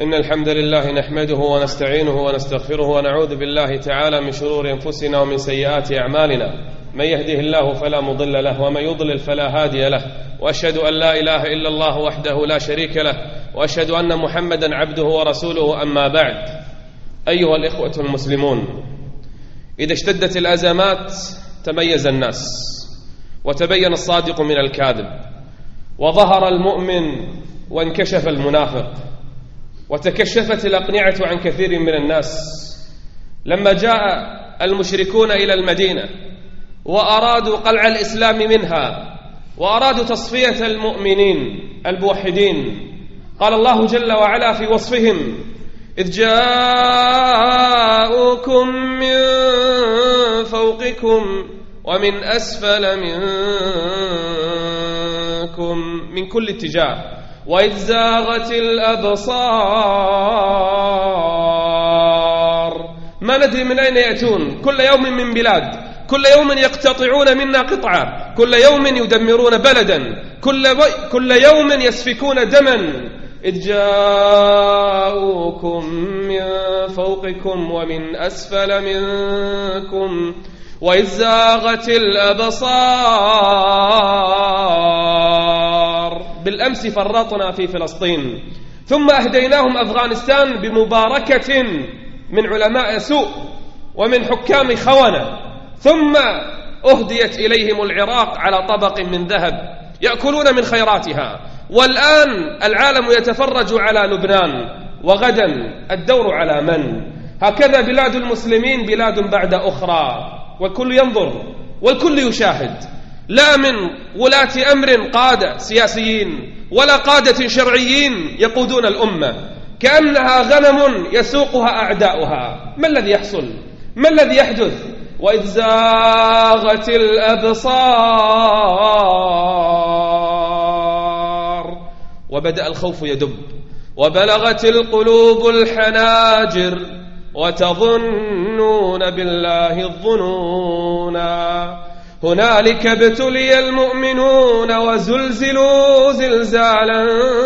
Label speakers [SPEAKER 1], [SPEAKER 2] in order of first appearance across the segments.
[SPEAKER 1] إن الحمد لله نحمده ونستعينه ونستغفره ونعوذ بالله تعالى من شرور أنفسنا ومن سيئات أعمالنا. من يهده الله فلا مضل له ومن يضلل فلا هادي له، وأشهد أن لا إله إلا الله وحده لا شريك له، وأشهد أن محمدا عبده ورسوله. أما بعد، أيها الإخوة المسلمون، إذا اشتدت الأزمات تميز الناس، وتبين الصادق من الكاذب، وظهر المؤمن وانكشف المنافق، وتكشفت الأقنعة عن كثير من الناس. لما جاء المشركون إلى المدينة وأرادوا قلع الإسلام منها وأرادوا تصفية المؤمنين الموحدين، قال الله جل وعلا في وصفهم: إذ جاءوكم من فوقكم ومن أسفل منكم من كل اتجاه وإذ زاغت الأبصار. ما ندري من أين يأتون، كل يوم من بلاد، كل يوم يقتطعون منا قطعة، كل يوم يدمرون بلدا، كل يوم يسفكون دما. إذ جاءوكم من فوقكم ومن أسفل منكم وإذ زاغت الأبصار. بالأمس فرطنا في فلسطين، ثم أهديناهم أفغانستان بمباركة من علماء سوء ومن حكام خونة، ثم أهديت إليهم العراق على طبق من ذهب يأكلون من خيراتها. والآن العالم يتفرج على لبنان، وغدا الدور على من؟ هكذا بلاد المسلمين بلاد بعد أخرى، والكل ينظر والكل يشاهد، لا من ولاة أمر قادة سياسيين ولا قادة شرعيين يقودون الأمة، كأنها غنم يسوقها أعداؤها. ما الذي يحصل؟ ما الذي يحدث؟ وإذ زاغت الأبصار وبدأ الخوف يدب، وبلغت القلوب الحناجر، وتظنون بالله الظنونا. هنالك ابتلي المؤمنون وزلزلوا زلزالا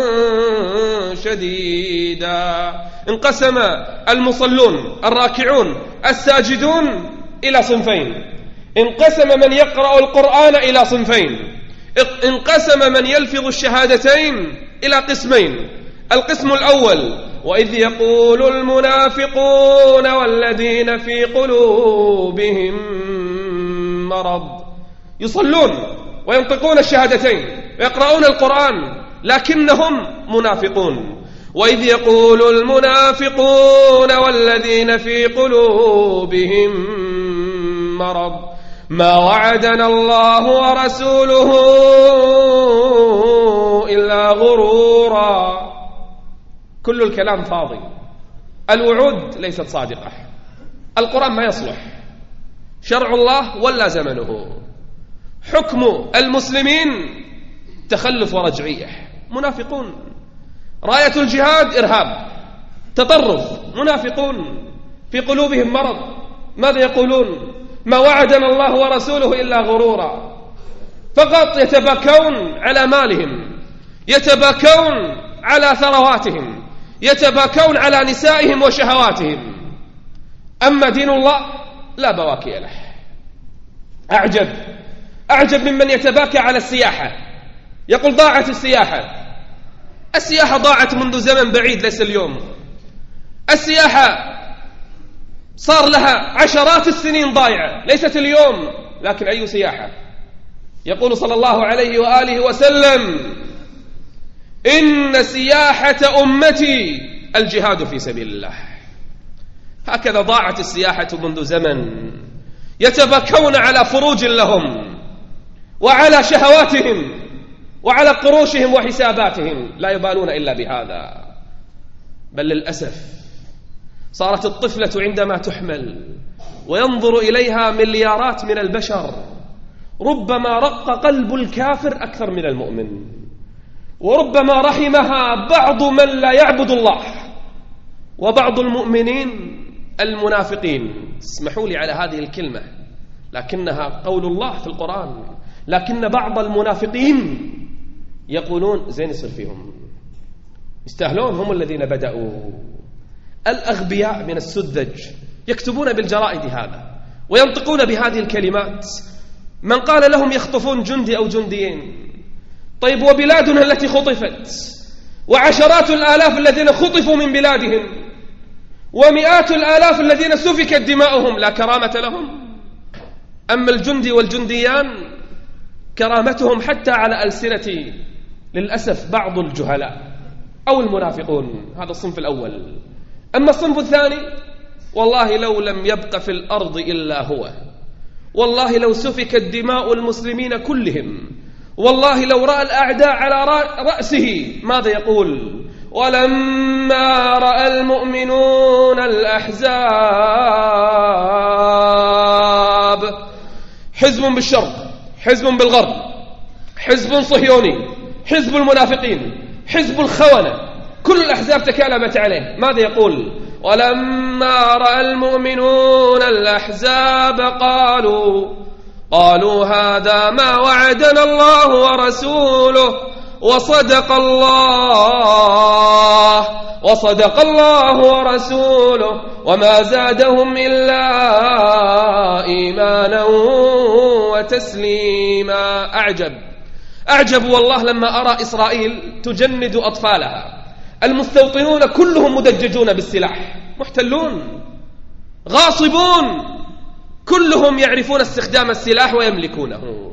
[SPEAKER 1] شديدا. انقسم المصلون الراكعون الساجدون إلى صنفين، انقسم من يقرأ القرآن إلى صنفين، انقسم من يلفظ الشهادتين إلى قسمين. القسم الأول: وإذ يقول المنافقون والذين في قلوبهم مرض. يصلون وينطقون الشهادتين ويقرؤون القرآن لكنهم منافقون. وإذ يقول المنافقون والذين في قلوبهم مرض ما وعدنا الله ورسوله إلا غرورا. كل الكلام فاضي، الوعود ليست صادقة، القرآن ما يصلح، شرع الله ولا زمنه، حكم المسلمين تخلف ورجعية، منافقون. راية الجهاد إرهاب، تطرف، منافقون في قلوبهم مرض. ماذا يقولون؟ ما وعدنا الله ورسوله إلا غرورا. فقط يتباكون على مالهم، يتباكون على ثرواتهم، يتباكون على نسائهم وشهواتهم. أما دين الله لا بواكي له. أعجب ممن يتباكى على السياحة، يقول ضاعت السياحة. السياحة ضاعت منذ زمن بعيد، ليس اليوم. السياحة صار لها عشرات السنين ضايعة، ليست اليوم. لكن أي سياحة؟ يقول صلى الله عليه وآله وسلم: إن سياحة أمتي الجهاد في سبيل الله. هكذا ضاعت السياحة منذ زمن، يتبكون على فروج لهم وعلى شهواتهم وعلى قروشهم وحساباتهم، لا يبالون إلا بهذا. بل للأسف صارت الطفلة عندما تحمل وينظر إليها مليارات من البشر، ربما رق قلب الكافر أكثر من المؤمن، وربما رحمها بعض من لا يعبد الله، وبعض المؤمنين المنافقين. اسمحوا لي على هذه الكلمة، لكنها قول الله في القرآن. لكن بعض المنافقين يقولون زين يصير فيهم، يستاهلون، هم الذين بدأوا. الأغبياء من السذج يكتبون بالجرائد هذا وينطقون بهذه الكلمات. من قال لهم يخطفون جندي أو جنديين؟ طيب وبلادنا التي خطفت، وعشرات الآلاف الذين خطفوا من بلادهم، ومئات الآلاف الذين سفكت دماؤهم، لا كرامة لهم؟ أما الجندي والجنديان كرامتهم حتى على ألسنة للأسف بعض الجهلاء أو المنافقون. هذا الصنف الأول. أما الصنف الثاني، والله لو لم يبق في الأرض إلا هو، والله لو سفكت دماء المسلمين كلهم، والله لو رأى الأعداء على رأسه، ماذا يقول؟ ولما رأى المؤمنون الأحزاب، حزب بالشرق، حزب بالغرب، حزب صهيوني، حزب المنافقين، حزب الخونة، كل الأحزاب تكالبت عليه، ماذا يقول؟ ولما رأى المؤمنون الأحزاب قالوا هذا ما وعدنا الله ورسوله وصدق الله ورسوله وما زادهم إلا إيمانا وتسليما. أعجب والله لما أرى إسرائيل تجند أطفالها، المستوطنون كلهم مدججون بالسلاح، محتلون، غاصبون، كلهم يعرفون استخدام السلاح ويملكونه.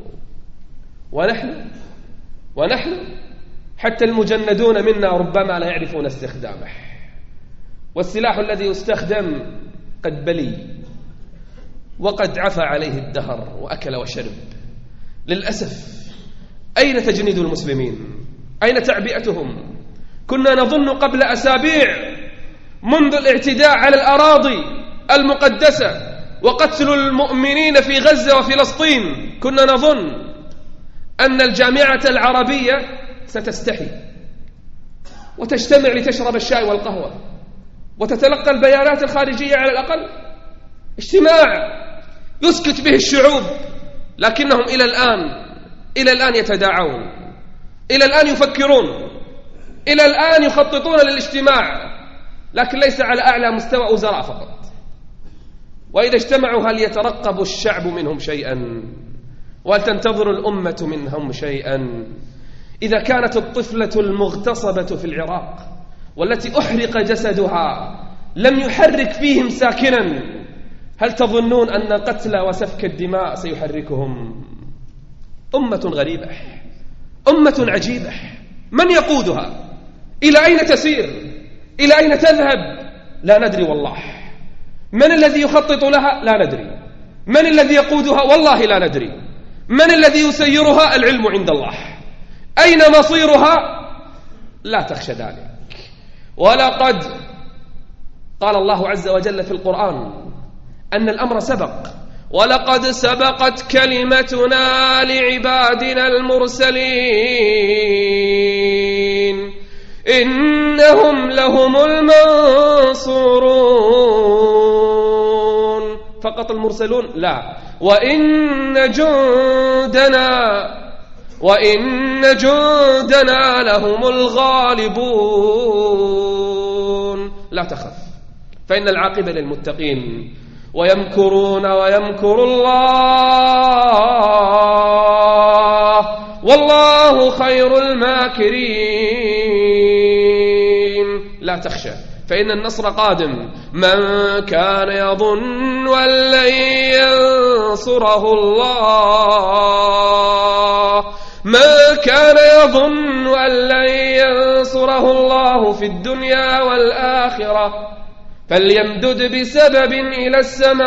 [SPEAKER 1] ونحن حتى المجندون منا ربما لا يعرفون استخدامه، والسلاح الذي يستخدم قد بلي وقد عفى عليه الدهر وأكل وشرب. للأسف أين تجنيد المسلمين؟ أين تعبئتهم؟ كنا نظن قبل أسابيع منذ الاعتداء على الأراضي المقدسة وقتل المؤمنين في غزة وفلسطين، كنا نظن أن الجامعة العربية ستستحي وتجتمع لتشرب الشاي والقهوة وتتلقى البيانات الخارجية على الأقل، اجتماع يسكت به الشعوب، لكنهم إلى الآن يتداعون، إلى الآن يفكرون، إلى الآن يخططون للاجتماع، لكن ليس على أعلى مستوى وزراء فقط. وإذا اجتمعوا هل يترقب الشعب منهم شيئا؟ وهل تنتظر الأمة منهم شيئا؟ إذا كانت الطفلة المغتصبة في العراق والتي أحرق جسدها لم يحرك فيهم ساكنا، هل تظنون أن قتل وسفك الدماء سيحركهم؟ أمة غريبة، أمة عجيبة، من يقودها؟ إلى أين تسير؟ إلى أين تذهب؟ لا ندري والله. من الذي يخطط لها؟ لا ندري. من الذي يقودها؟ والله لا ندري. من الذي يسيرها؟ العلم عند الله. أين مصيرها؟ لا تخشى ذلك. ولقد قال الله عز وجل في القرآن أن الأمر سبق، ولقد سبقت كلمتنا لعبادنا المرسلين إنهم لهم المنصورون. فقط المرسلون؟ لا، وإن جندنا لهم الغالبون. لا تخف، فإن العاقبة للمتقين. ويمكرون ويمكر الله والله خير الماكرين. لا تخشى، فإن النصر قادم. من كان يظن أن لن ينصره الله، من كان يظن أن لن ينصره الله في الدنيا والآخرة فليمدد بسبب إلى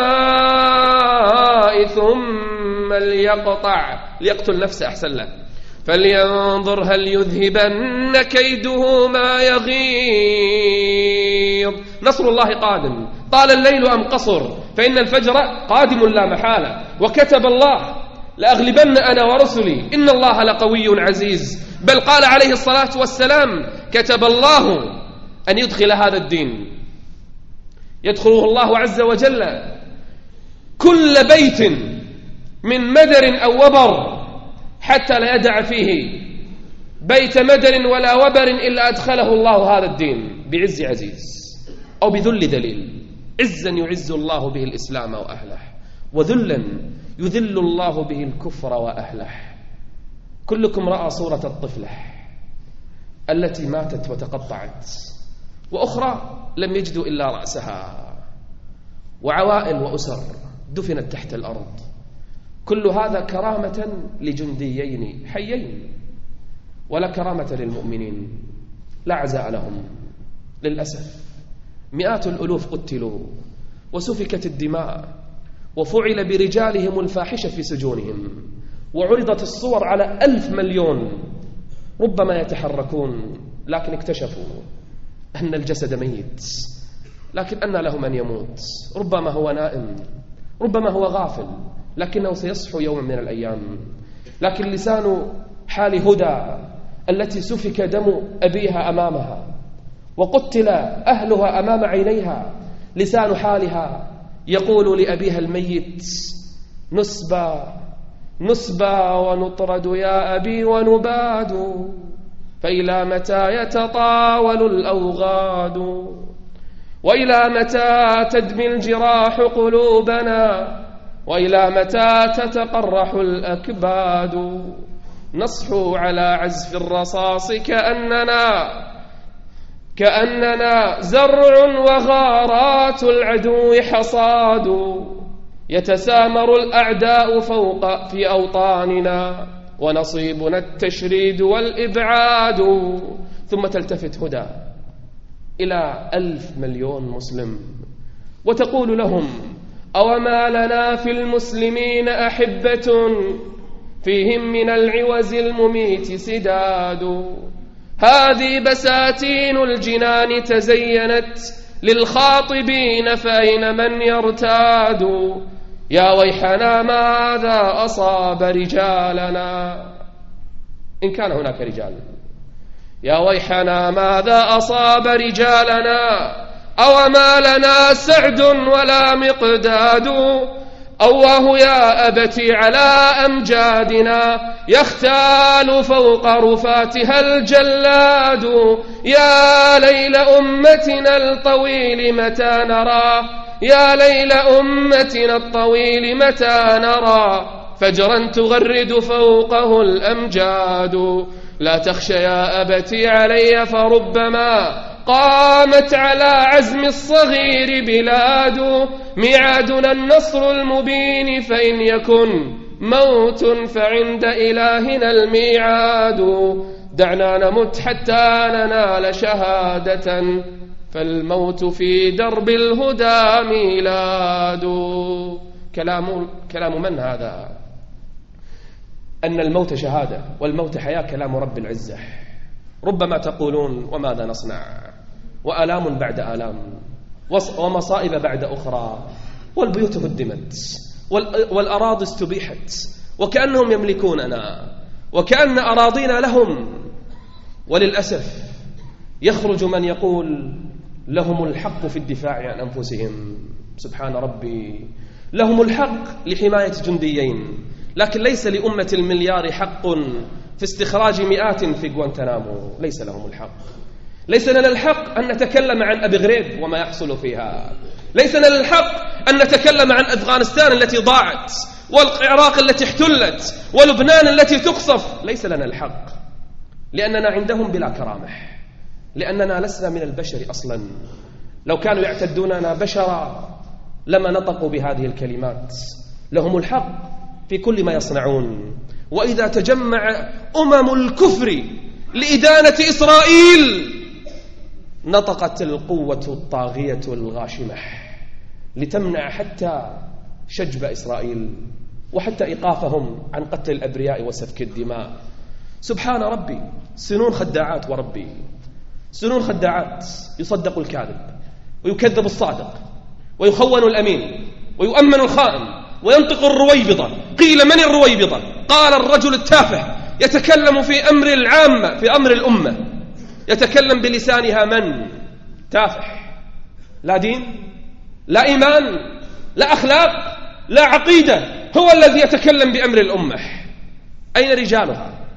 [SPEAKER 1] السماء ثم ليقتل نفسه أحسن له، فلينظر هل يذهبن كيده ما يغيظ. نصر الله قادم، طال الليل أم قصر، فإن الفجر قادم لا محالة. وكتب الله لأغلبن أنا ورسلي إن الله لقوي عزيز. بل قال عليه الصلاة والسلام كتب الله أن يدخل هذا الدين، يدخله الله عز وجل كل بيت من مدر أو وبر حتى لا يدع فيه بيت مدر ولا وبر إلا أدخله الله هذا الدين بعز عزيز أو بذل ذليل. عزا يعز الله به الإسلام وأهله، وذلا يذل الله به الكفر وأهله. كلكم رأى صورة الطفلة التي ماتت وتقطعت، وأخرى لم يجدوا إلا رأسها، وعوائل وأسر دفنت تحت الأرض. كل هذا كرامة لجنديين حيين، ولا كرامة للمؤمنين، لا عزاء لهم. للأسف مئات الألوف قتلوا وسفكت الدماء، وفعل برجالهم الفاحشة في سجونهم، وعرضت الصور على 1,000 مليون. ربما يتحركون، لكن اكتشفوا أن الجسد ميت، لكن أن له من يموت. ربما هو نائم، ربما هو غافل، لكنه سيصحو يوما من الأيام. لكن لسان حال هدى التي سفك دم أبيها أمامها وقتل أهلها أمام عينيها، لسان حالها يقول لأبيها الميت: نسبى ونطرد يا أبي ونباد، فإلى متى يتطاول الأوغاد، وإلى متى تدمي الجراح قلوبنا، وإلى متى تتقرح الأكباد. نصحو على عزف الرصاص كأننا زرع وغارات العدو حصاد، يتسامر الأعداء فوق في أوطاننا، ونصيبنا التشريد والإبعاد. ثم تلتفت هدى إلى 1,000 مليون مسلم وتقول لهم: أوما لنا في المسلمين أحبة، فيهم من العوز المميت سداد. هذه بساتين الجنان تزينت للخاطبين، فأين من يرتاد؟ يا ويحنا ماذا أصاب رجالنا، إن كان هناك رجال. يا ويحنا ماذا أصاب رجالنا، أوما لنا سعد ولا مقداد. أواه يا أبتي على أمجادنا، يختال فوق رفاتها الجلاد. يا ليل أمتنا الطويل متى نرى، يا ليل أمتنا الطويل متى نرى، فجرا تغرد فوقه الأمجاد. لا تخشى يا أبتي علي، فربما قامت على عزم الصغير بلاد. ميعادنا النصر المبين، فإن يكن موت فعند إلهنا الميعاد. دعنا نمت حتى ننال شهادة، فالموت في درب الهدى ميلاد. كلام من هذا؟ أن الموت شهادة والموت حياة، كلام رب العزة. ربما تقولون: وماذا نصنع؟ وآلام بعد آلام، ومصائب بعد أخرى، والبيوت هدمت، والأراضي استبيحت، وكأنهم يملكوننا، وكأن أراضينا لهم. وللأسف يخرج من يقول: لهم الحق في الدفاع عن أنفسهم. سبحان ربي، لهم الحق لحماية جنديين، لكن ليس لأمة المليار حق في استخراج مئات في غوانتنامو. ليس لهم الحق. ليس لنا الحق أن نتكلم عن أبي غريب وما يحصل فيها. ليس لنا الحق أن نتكلم عن أفغانستان التي ضاعت، والعراق التي احتلت، ولبنان التي تقصف. ليس لنا الحق، لأننا عندهم بلا كرامة، لأننا لسنا من البشر أصلا. لو كانوا يعتدوننا بشرا لما نطقوا بهذه الكلمات. لهم الحق في كل ما يصنعون. وإذا تجمع الكفر لإدانة إسرائيل، نطقت القوة الطاغية الغاشمة لتمنع حتى شجب إسرائيل، وحتى إيقافهم عن قتل الأبرياء وسفك الدماء. سبحان ربي، سنون خداعات. وربي، سنون خداعات. يصدق الكاذب ويكذب الصادق، ويخون الأمين ويؤمن الخائن، وينطق الرويبضة. قيل: من الرويبضة؟ قال: الرجل التافه يتكلم في أمر العامة، في أمر الأمة، يتكلم بلسانها. من تافه؟ لا دين، لا إيمان، لا أخلاق، لا عقيدة، هو الذي يتكلم بأمر الأمة. أين رجالها؟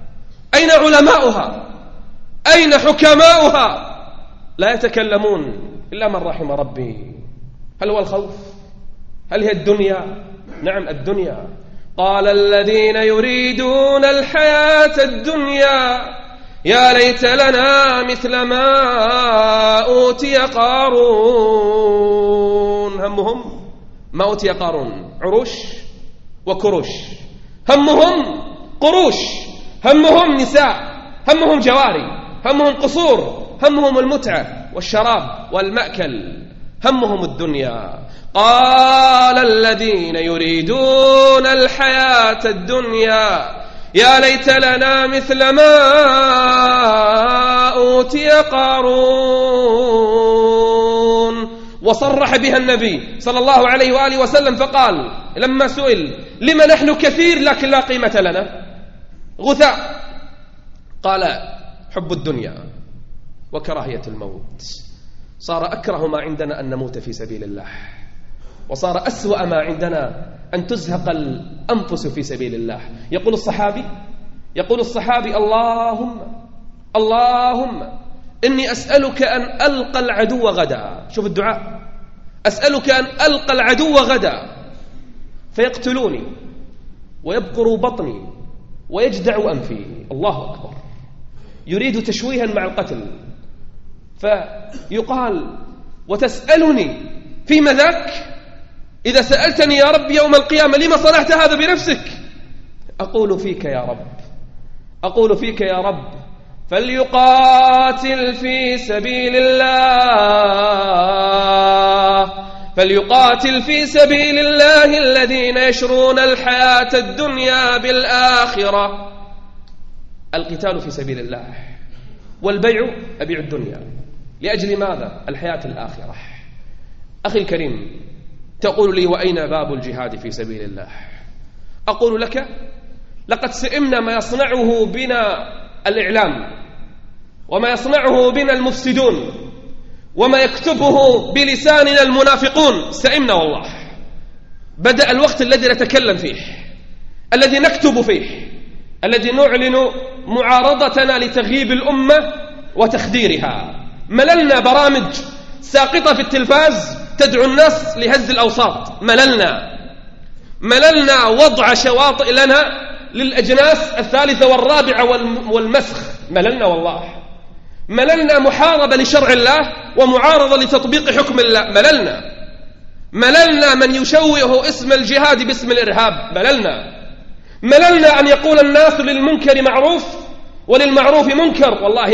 [SPEAKER 1] أين علماؤها؟ أين حكماؤها؟ لا يتكلمون إلا من رحم ربي. هل هو الخوف؟ هل هي الدنيا؟ نعم الدنيا. قال الذين يريدون الحياة الدنيا يا ليت لنا مثل ما أوتي قارون. همهم ما أوتي قارون، عروش وكروش. همهم قروش، همهم نساء، همهم جواري، همهم قصور، همهم المتعة والشراب والمأكل، همهم الدنيا. قال الذين يريدون الحياة الدنيا يا ليت لنا مثل ما أوتي قارون. وصرح بها النبي صلى الله عليه وآله وسلم فقال لما سئل لما نحن كثير لكن لا قيمة لنا غثاء، قال حب الدنيا وكراهية الموت. صار أكره ما عندنا أن نموت في سبيل الله، وصار أسوأ ما عندنا أن تزهق الأنفس في سبيل الله. يقول الصحابي اللهم إني أسألك أن ألقى العدو غدا. شوف الدعاء، أسألك أن ألقى العدو غدا فيقتلوني ويبقر بطني ويجدع أنفي. الله أكبر. يريد تشويها مع القتل، فيقال وتسألني فيما ذاك؟ إذا سألتني يا رب يوم القيامة لما صنعت هذا بنفسك؟ أقول فيك يا رب، أقول فيك يا رب فليقاتل في سبيل الله، فليقاتل في سبيل الله الذين يشرون الحياة الدنيا بالآخرة. القتال في سبيل الله، والبيع أبيع الدنيا لأجل ماذا؟ الحياة الآخرة. أخي الكريم، تقول لي وأين باب الجهاد في سبيل الله؟ أقول لك لقد سئمنا ما يصنعه بنا الإعلام، وما يصنعه بنا المفسدون، وما يكتبه بلساننا المنافقون. سئمنا والله. بدأ الوقت الذي نتكلم فيه، الذي نكتب فيه، الذي نعلن معارضتنا لتغييب الأمة وتخديرها. مللنا برامج ساقطة في التلفاز تدعو الناس لهز الأوساط. مللنا وضع شواطئ لنا للأجناس الثالثة والرابعة والمسخ. مللنا والله. مللنا محاربة لشرع الله ومعارضة لتطبيق حكم الله. مللنا من يشوه اسم الجهاد باسم الإرهاب. مللنا أن يقول الناس للمنكر معروف وللمعروف منكر. والله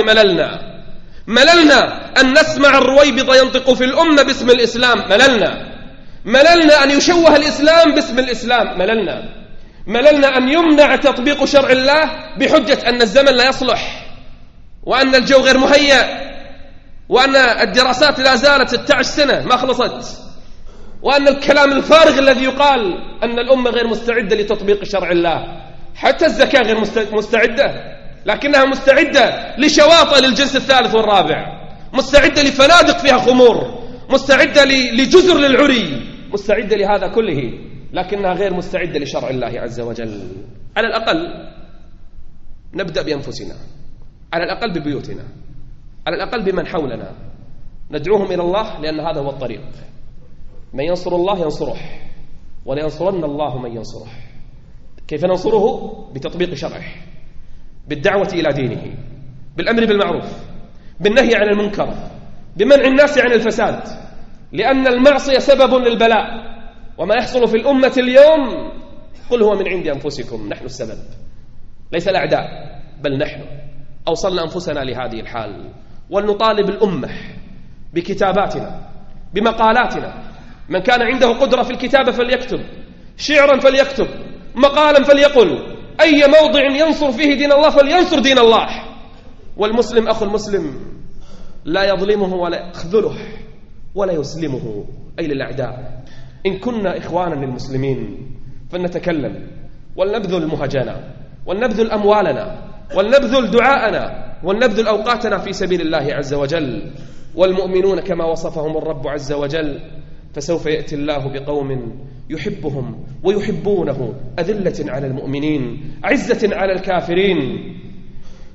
[SPEAKER 1] مللنا أن نسمع الرويبض ينطق في الأمة باسم الإسلام. مللنا أن يشوه الإسلام باسم الإسلام. مللنا أن يمنع تطبيق شرع الله بحجة أن الزمن لا يصلح، وأن الجو غير مهيأ، وأن الدراسات لا زالت 16 سنة ما خلصت، وأن الكلام الفارغ الذي يقال أن الأمة غير مستعدة لتطبيق شرع الله. حتى الزكاة غير مستعدة، لكنها مستعدة لشواطئ للجنس الثالث والرابع، مستعدة لفنادق فيها خمور، مستعدة لجزر للعري، مستعدة لهذا كله، لكنها غير مستعدة لشرع الله عز وجل. على الأقل نبدأ بأنفسنا، على الأقل ببيوتنا، على الأقل بمن حولنا، ندعوهم إلى الله، لأن هذا هو الطريق. من ينصر الله ينصره، ولينصرن الله من ينصره. كيف ننصره؟ بتطبيق شرعه، بالدعوة إلى دينه، بالأمر بالمعروف، بالنهي عن المنكر، بمنع الناس عن الفساد، لأن المعصية سبب للبلاء. وما يحصل في الأمة اليوم قل هو من عند أنفسكم، نحن السبب، ليس الأعداء بل نحن أوصلنا أنفسنا لهذه الحال. ولنطالب الأمة بكتاباتنا، بمقالاتنا. من كان عنده قدرة في الكتابة فليكتب، شعرا فليكتب، مقالا فليقل، أي موضع ينصر فيه دين الله فلينصر دين الله. والمسلم أخو المسلم لا يظلمه ولا يخذله ولا يسلمه، أي للأعداء. إن كنا إخوانا للمسلمين فلنتكلم، ولنبذل مهجنا، ولنبذل أموالنا، ولنبذل دعاءنا، ولنبذل أوقاتنا في سبيل الله عز وجل. والمؤمنون كما وصفهم الرب عز وجل، فسوف يأتي الله بقوم يحبهم ويحبونه، أذلة على المؤمنين عزة على الكافرين،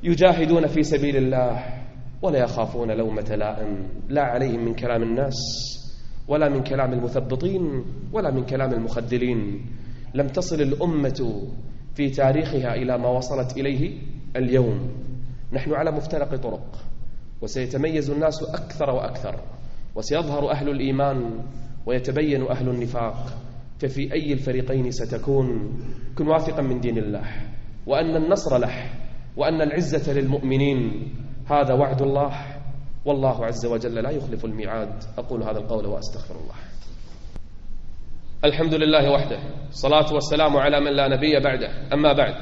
[SPEAKER 1] يجاهدون في سبيل الله ولا يخافون لومة لائم، لا عليهم من كلام الناس ولا من كلام المثبطين ولا من كلام المخذلين. لم تصل الأمة في تاريخها إلى ما وصلت إليه اليوم. نحن على مفترق طرق، وسيتميز الناس أكثر وأكثر، وسيظهر أهل الإيمان ويتبين أهل النفاق. ففي أي الفريقين ستكون، كن واثقا من دين الله وأن النصر له وأن العزة للمؤمنين. هذا وعد الله، والله عز وجل لا يخلف الميعاد. أقول هذا القول وأستغفر الله. الحمد لله وحده، الصلاة والسلام على من لا نبي بعده. أما بعد،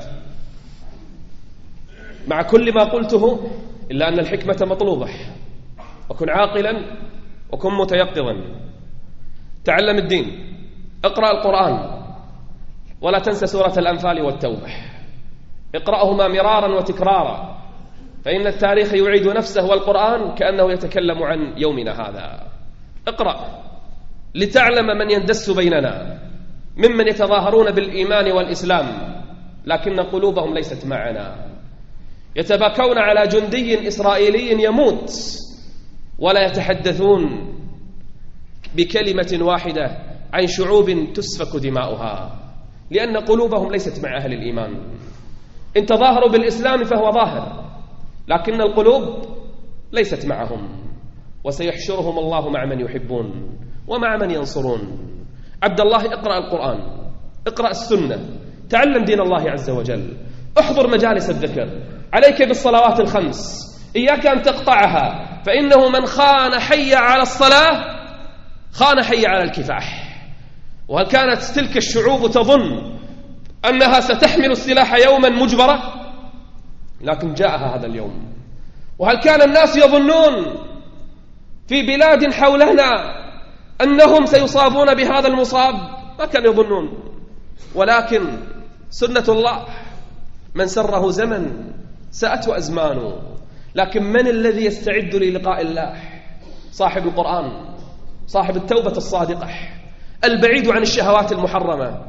[SPEAKER 1] مع كل ما قلته إلا أن الحكمة مطلوبة، وكن عاقلا وكن متيقظا. تعلم الدين، اقرأ القرآن، ولا تنسى سورة الأنفال والتوبة، اقرأهما مرارا وتكرارا، فإن التاريخ يعيد نفسه والقرآن كأنه يتكلم عن يومنا هذا. اقرأ لتعلم من يندس بيننا ممن يتظاهرون بالإيمان والإسلام لكن قلوبهم ليست معنا، يتباكون على جندي إسرائيلي يموت ولا يتحدثون بكلمة واحدة عن شعوب تسفك دماؤها، لأن قلوبهم ليست مع أهل الإيمان. إن تظاهروا بالإسلام فهو ظاهر، لكن القلوب ليست معهم، وسيحشرهم الله مع من يحبون ومع من ينصرون. عبد الله، اقرأ القرآن، اقرأ السنة، تعلم دين الله عز وجل، احضر مجالس الذكر، عليك بالصلوات الخمس، إياك أن تقطعها، فإنه من خان حي على الصلاة خان حي على الكفاح. وهل كانت تلك الشعوب تظن أنها ستحمل السلاح يوما مجبرة؟ لكن جاءها هذا اليوم. وهل كان الناس يظنون في بلاد حولنا أنهم سيصابون بهذا المصاب؟ ما كانوا يظنون، ولكن سنة الله، من سره زمن ساءته أزمان. لكن من الذي يستعد للقاء الله؟ صاحب القرآن، صاحب التوبة الصادقة، البعيد عن الشهوات المحرمة.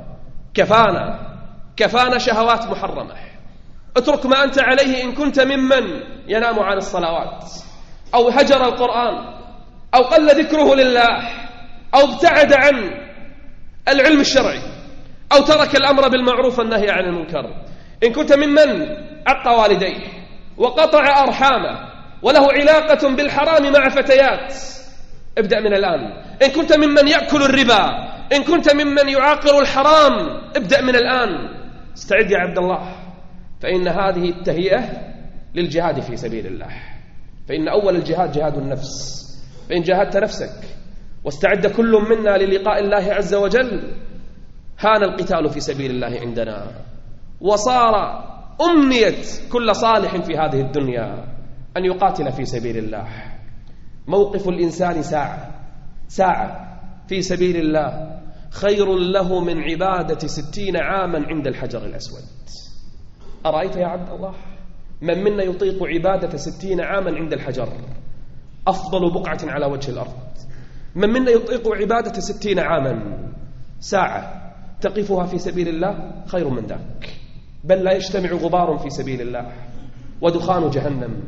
[SPEAKER 1] كفانا شهوات محرمة. اترك ما أنت عليه إن كنت ممن ينام عن الصلوات، أو هجر القرآن، أو قل ذكره لله، أو ابتعد عن العلم الشرعي، أو ترك الأمر بالمعروف والنهي عن المنكر. إن كنت ممن عق والديه وقطع أرحامه وله علاقة بالحرام مع فتيات، ابدأ من الآن. إن كنت ممن يأكل الربا، إن كنت ممن يعاقر الحرام، ابدأ من الآن. استعد يا عبد الله، فإن هذه التهيئة للجهاد في سبيل الله. فإن أول الجهاد جهاد النفس، فإن جاهدت نفسك واستعد كل منا للقاء الله عز وجل هان القتال في سبيل الله عندنا، وصار أمنية كل صالح في هذه الدنيا أن يقاتل في سبيل الله. موقف الإنسان ساعة في سبيل الله خير له من عبادة 60 عاما عند الحجر الأسود. أرأيت يا عبد الله، من منا يطيق عبادة 60 عاما عند الحجر؟ أفضل بقعة على وجه الأرض. من منا يطيق عبادة 60 عاما؟ ساعة تقفها في سبيل الله خير من ذاك. بل لا يجتمع غبار في سبيل الله ودخان جهنم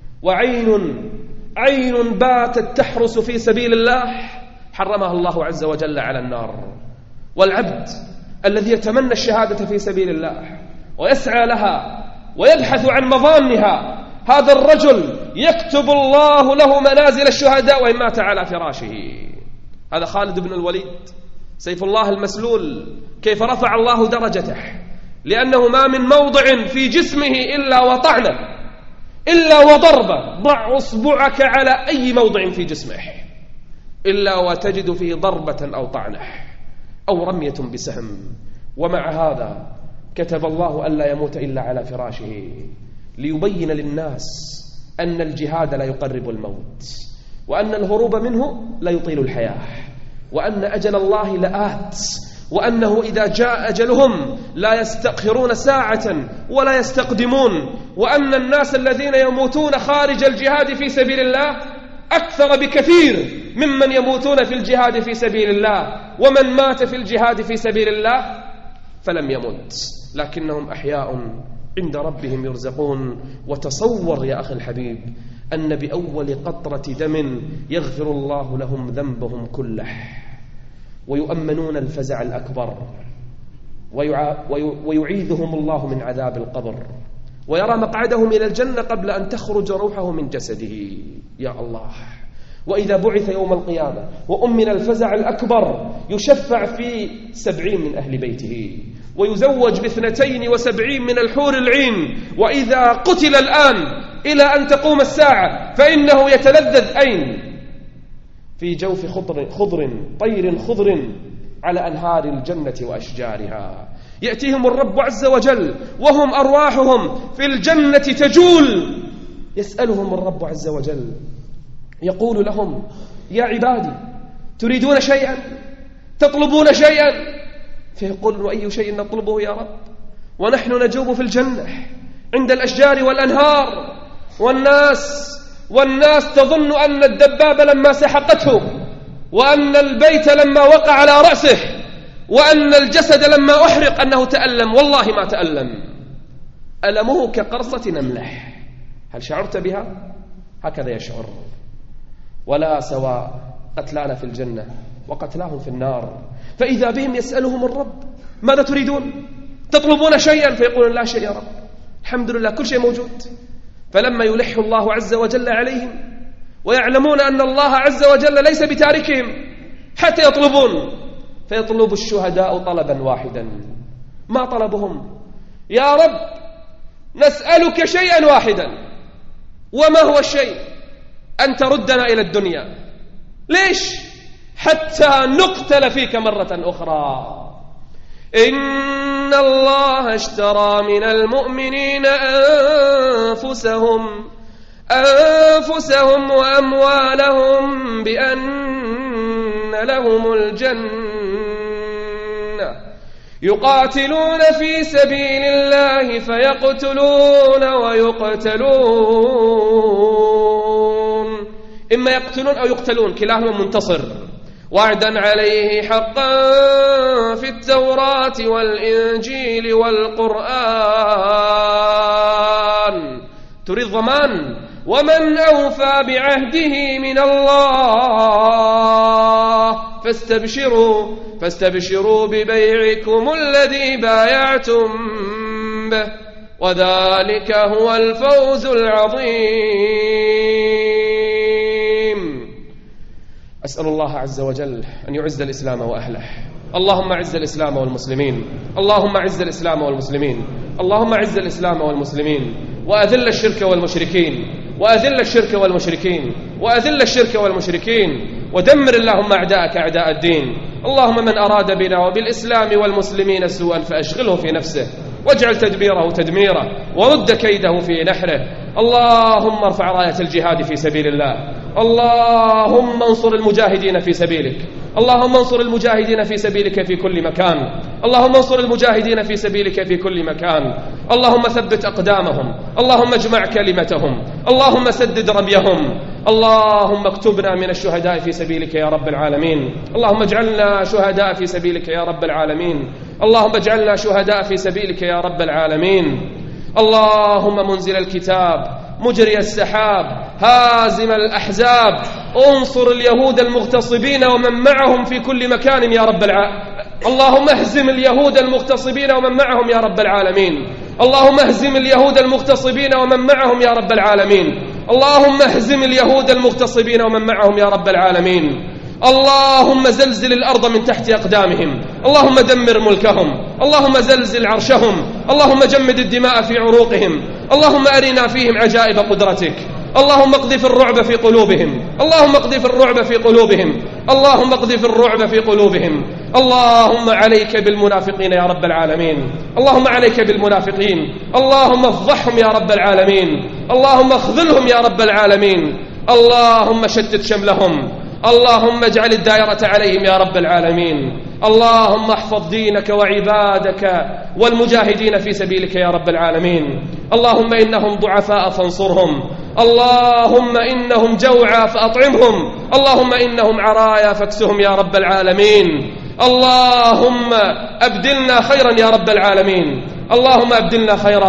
[SPEAKER 1] وعين باتت تحرس في سبيل الله حرمها الله عز وجل على النار. والعبد الذي يتمنى الشهادة في سبيل الله ويسعى لها ويبحث عن مظانها، هذا الرجل يكتب الله له منازل الشهداء وإن مات على فراشه. هذا خالد بن الوليد سيف الله المسلول، كيف رفع الله درجته، لأنه ما من موضع في جسمه إلا وطعنه إلا وضربه. ضع أصبعك على أي موضع في جسمه إلا وتجد فيه ضربة أو طعنة أو رمية بسهم. ومع هذا كتب الله ألا يموت إلا على فراشه، ليبين للناس أن الجهاد لا يقرب الموت، وأن الهروب منه لا يطيل الحياة، وأن أجل الله لآت، وأنه إذا جاء أجلهم لا يستأخرون ساعة ولا يستقدمون، وأن الناس الذين يموتون خارج الجهاد في سبيل الله أكثر بكثير ممن يموتون في الجهاد في سبيل الله. ومن مات في الجهاد في سبيل الله فلم يمت، لكنهم أحياء عند ربهم يرزقون. وتصور يا أخي الحبيب أن بأول قطرة دم يغفر الله لهم ذنبهم كله، ويؤمنون الفزع الأكبر، ويعيذهم الله من عذاب القبر، ويرى مقعدهم إلى الجنة قبل أن تخرج روحه من جسده. يا الله. وإذا بعث يوم القيامة وأمن الفزع الأكبر يشفع في 70 من أهل بيته، ويزوج ب72 من الحور العين. وإذا قتل الآن إلى أن تقوم الساعة فإنه يتلذذ أين؟ في جوف خضر طير خضر على أنهار الجنة وأشجارها. يأتيهم الرب عز وجل وهم أرواحهم في الجنة تجول، يسألهم الرب عز وجل، يقول لهم: يا عبادي تريدون شيئا؟ تطلبون شيئا؟ فيقول: وأي شيء نطلبه يا رب؟ ونحن نجوب في الجنة عند الأشجار والأنهار، والناس تظن أن الدبابة لما سحقته، وأن البيت لما وقع على رأسه، وأن الجسد لما أحرق أنه تألم. والله ما تألم، ألمه كقرصة نملح. هل شعرت بها؟ هكذا يشعر. ولا سواء قتلانا في الجنة وقتلاهم في النار. فإذا بهم يسألهم الرب: ماذا تريدون؟ تطلبون شيئا؟ فيقولون: لا شيء يا رب، الحمد لله كل شيء موجود. فلما يلح الله عز وجل عليهم ويعلمون أن الله عز وجل ليس بتاركهم حتى يطلبون، فيطلب الشهداء طلبا واحدا. ما طلبهم؟ يا رب نسألك شيئا واحدا. وما هو الشيء؟ أن تردنا إلى الدنيا. ليش؟ حتى نقتل فيك مرة أخرى. إن الله اشترى من المؤمنين أنفسهم وأموالهم بأن لهم الجنة، يقاتلون في سبيل الله فيقتلون ويقتلون، إما يقتلون أو يقتلون، كلاهما منتصر. وعدا عليه حقا في التوراة والإنجيل والقرآن. تريد ضمان؟ ومن أوفى بعهده من الله فاستبشروا ببيعكم الذي بايعتم به، وذلك هو الفوز العظيم. أسأل الله عز وجل أن يعز الإسلام وأهله. اللهم أعز الإسلام والمسلمين، اللهم أعز الإسلام والمسلمين، اللهم أعز الإسلام والمسلمين، وأذل الشرك والمشركين، وأذل الشرك والمشركين، وأذل الشرك والمشركين، ودمر اللهم أعداءك أعداء الدين. اللهم من أراد بنا وبالإسلام والمسلمين سوءا فأشغله في نفسه، واجعل تدبيره تدميره، ورد كيده في نحره. اللهم ارفع راية الجهاد في سبيل الله. اللهم انصر المجاهدين في سبيلك، اللهم انصر المجاهدين في سبيلك في كل مكان، اللهم انصر المجاهدين في سبيلك في كل مكان. اللهم ثبت أقدامهم، اللهم اجمع كلمتهم، اللهم سدد رميهم. اللهم اكتبنا من الشهداء في سبيلك يا رب العالمين. اللهم اجعلنا شهداء في سبيلك يا رب العالمين. اللهم اجعلنا شهداء في سبيلك يا رب العالمين. اللهم منزل الكتاب، مجري السحاب، هازم الأحزاب، انصر اليهود المغتصبين ومن معهم في كل مكان يا رب العالمين. اللهم اهزم اليهود المغتصبين ومن معهم يا رب العالمين. اللهم اهزم اليهود المغتصبين ومن معهم يا رب العالمين. اللهم اهزم اليهود المغتصبين ومن معهم يا رب العالمين. اللهم زلزل الأرض من تحت أقدامهم، اللهم دمر ملكهم، اللهم زلزل عرشهم، اللهم جمد الدماء في عروقهم، اللهم أرنا فيهم عجائب قدرتك. اللهم اقذف الرعب في قلوبهم، اللهم اقذف الرعب في قلوبهم، اللهم اقذف الرعب في قلوبهم. اللهم عليك بالمنافقين يا رب العالمين، اللهم عليك بالمنافقين، اللهم افضحهم يا رب العالمين، اللهم اخذلهم يا رب العالمين، اللهم شتت شملهم، اللهم اجعل الدائرة عليهم يا رب العالمين. اللهم احفظ دينك وعبادك والمجاهدين في سبيلك يا رب العالمين. اللهم إنهم ضعفاء فانصرهم، اللهم إنهم جوعى فأطعمهم، اللهم إنهم عرايا فاكسهم يا رب العالمين. اللهم أبدلنا خيرا يا رب العالمين، اللهم أبدلنا خيرا،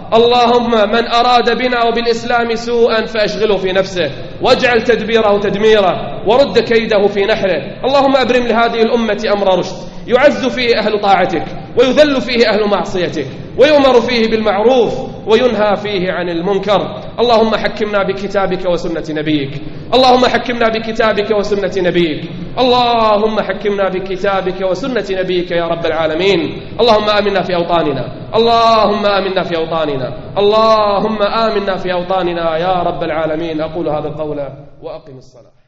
[SPEAKER 1] اللهم من أراد بنا وبالإسلام سوءا فأشغله في نفسه واجعل تدبيره تدميره ورد كيده في نحره. اللهم أبرم لهذه الأمة أمر رشد يعز فيه أهل طاعتك ويذل فيه أهل معصيتك ويؤمر فيه بالمعروف وينهى فيه عن المنكر. اللهم حكمنا بكتابك وسنة نبيك، اللهم حكمنا بكتابك وسنة نبيك، اللهم حكمنا بكتابك وسنة نبيك يا رب العالمين. اللهم آمنا في أوطاننا، اللهم آمنا في أوطاننا، اللهم آمنا في أوطاننا يا رب العالمين. أقول هذا القول وأقم الصلاة.